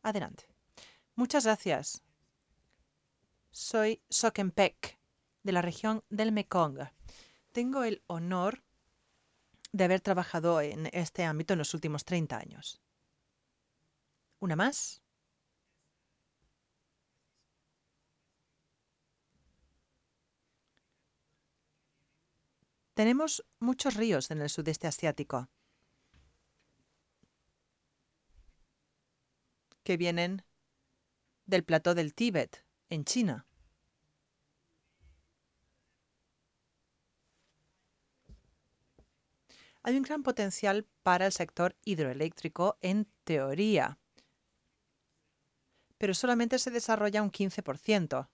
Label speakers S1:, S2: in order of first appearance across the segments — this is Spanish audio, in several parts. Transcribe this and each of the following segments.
S1: Adelante. Muchas gracias. Soy Sokempek, de la región del Mekong. Tengo el honor de haber trabajado en este ámbito en los últimos 30 años. ¿Una más? Tenemos muchos ríos en el sudeste asiático que vienen del plató del Tíbet, en China. Hay un gran potencial para el sector hidroeléctrico en teoría, pero solamente se desarrolla un 15%.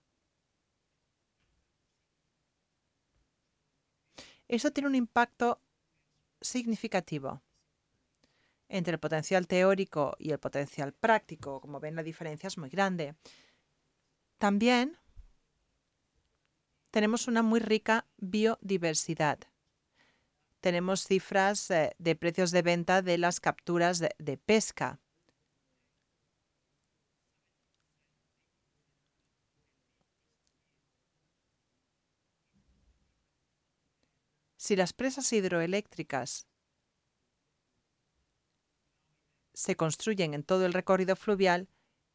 S1: Eso tiene un impacto significativo entre el potencial teórico y el potencial práctico. Como ven, la diferencia es muy grande. También tenemos una muy rica biodiversidad. Tenemos cifras de precios de venta de las capturas de pesca. Si las presas hidroeléctricas se construyen en todo el recorrido fluvial,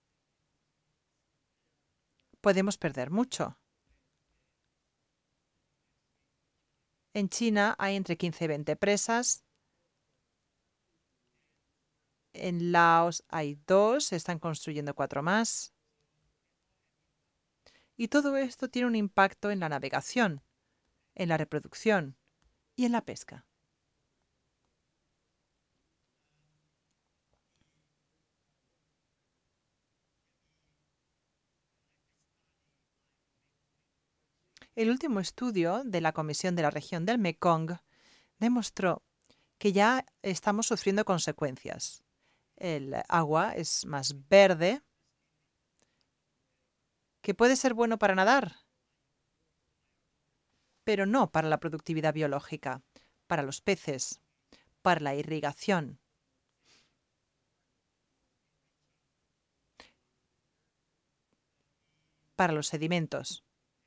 S1: podemos perder mucho. En China hay entre 15 y 20 presas. En Laos hay 2, se están construyendo 4 más. Y todo esto tiene un impacto en la navegación, en la reproducción y en la pesca. El último estudio de la Comisión de la Región del Mekong demostró que ya estamos sufriendo consecuencias. El agua es más verde, que puede ser bueno para nadar, pero no para la productividad biológica, para los peces, para la irrigación, para los sedimentos.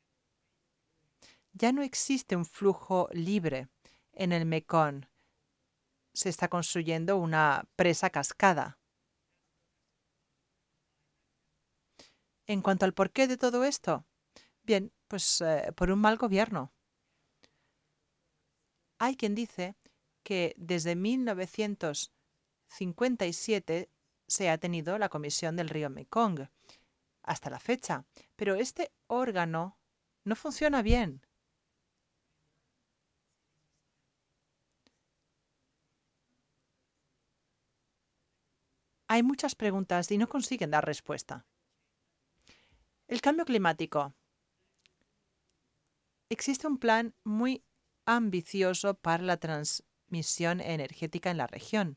S1: Ya no existe un flujo libre en el Mekong. Se está construyendo una presa cascada. En cuanto al porqué de todo esto, bien, pues por un mal gobierno. Hay quien dice que desde 1957 se ha tenido la Comisión del Río Mekong hasta la fecha, pero este órgano no funciona bien. Hay muchas preguntas y no consiguen dar respuesta. El cambio climático. Existe un plan muy ambicioso para la transmisión energética en la región.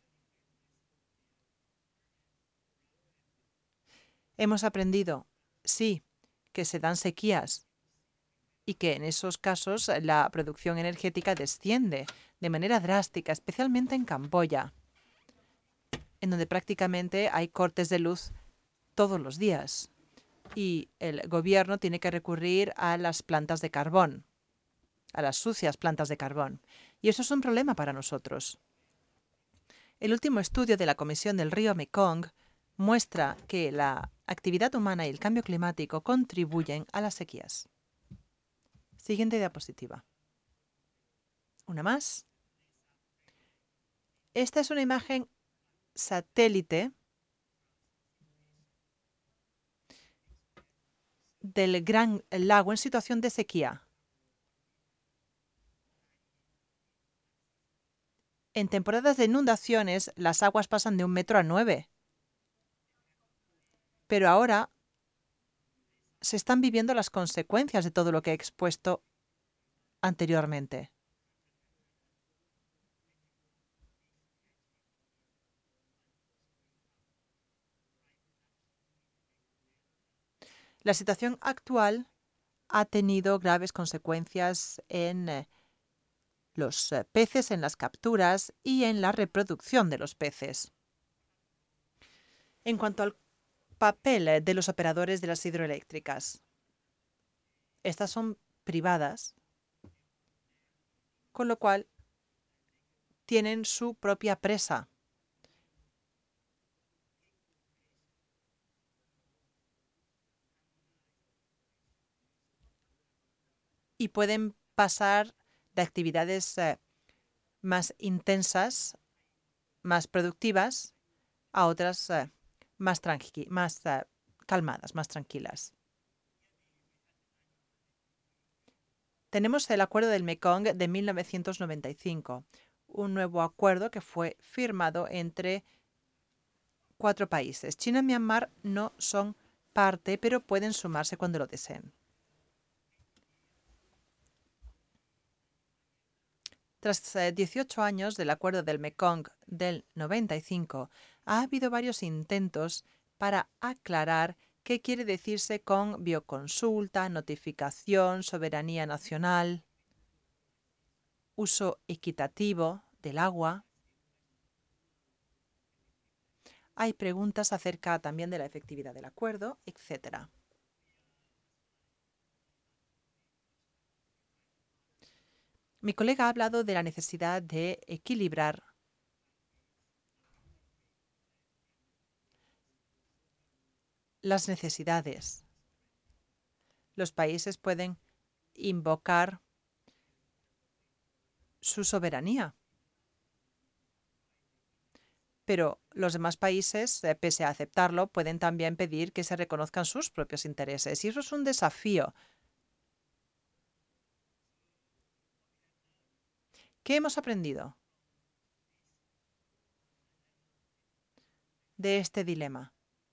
S1: Hemos aprendido, sí, que se dan sequías y que en esos casos la producción energética desciende de manera drástica, especialmente en Camboya, en donde prácticamente hay cortes de luz todos los días y el gobierno tiene que recurrir a las plantas de carbón, a las sucias plantas de carbón. Y eso es un problema para nosotros. El último estudio de la Comisión del Río Mekong muestra que la actividad humana y el cambio climático contribuyen a las sequías. Siguiente diapositiva. Una más. Esta es una imagen satélite del Gran Lago en situación de sequía. En temporadas de inundaciones, las aguas pasan de 1 metro a 9, pero ahora se están viviendo las consecuencias de todo lo que he expuesto anteriormente. La situación actual ha tenido graves consecuencias en los peces, en las capturas y en la reproducción de los peces. En cuanto al papel de los operadores de las hidroeléctricas. Estas son privadas, con lo cual tienen su propia presa y pueden pasar de actividades más intensas, más productivas, a otras más calmadas, más tranquilas. Tenemos el Acuerdo del Mekong de 1995, un nuevo acuerdo que fue firmado entre 4 países. China y Myanmar no son parte, pero pueden sumarse cuando lo deseen. Tras 18 años del Acuerdo del Mekong del 95, ha habido varios intentos para aclarar qué quiere decirse con bioconsulta, notificación, soberanía nacional, uso equitativo del agua. Hay preguntas acerca también de la efectividad del acuerdo, etc. Mi colega ha hablado de la necesidad de equilibrar las necesidades. Los países pueden invocar su soberanía, pero los demás países, pese a aceptarlo, pueden también pedir que se reconozcan sus propios intereses. Y eso es un desafío. ¿Qué hemos aprendido de este dilema?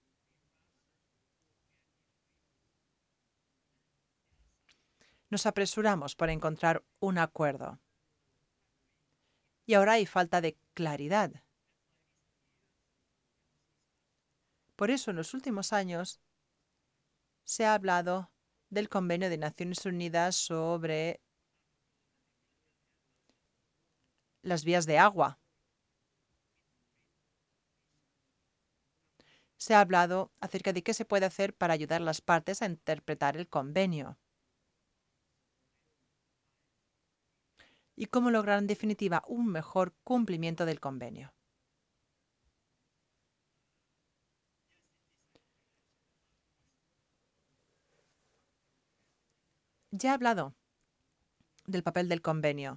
S1: Nos apresuramos por encontrar un acuerdo. Y ahora hay falta de claridad. Por eso, en los últimos años, se ha hablado del Convenio de Naciones Unidas sobre las vías de agua. Se ha hablado acerca de qué se puede hacer para ayudar a las partes a interpretar el convenio y cómo lograr en definitiva un mejor cumplimiento del convenio. Ya he hablado del papel del convenio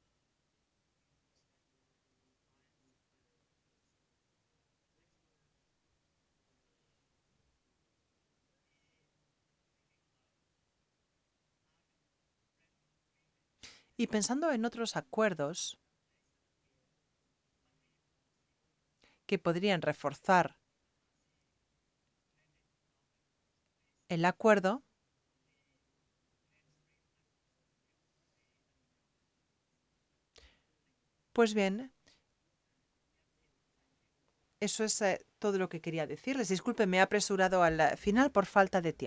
S1: y pensando en otros acuerdos que podrían reforzar el acuerdo, pues bien, eso es todo lo que quería decirles. Disculpe, me he apresurado al final por falta de tiempo.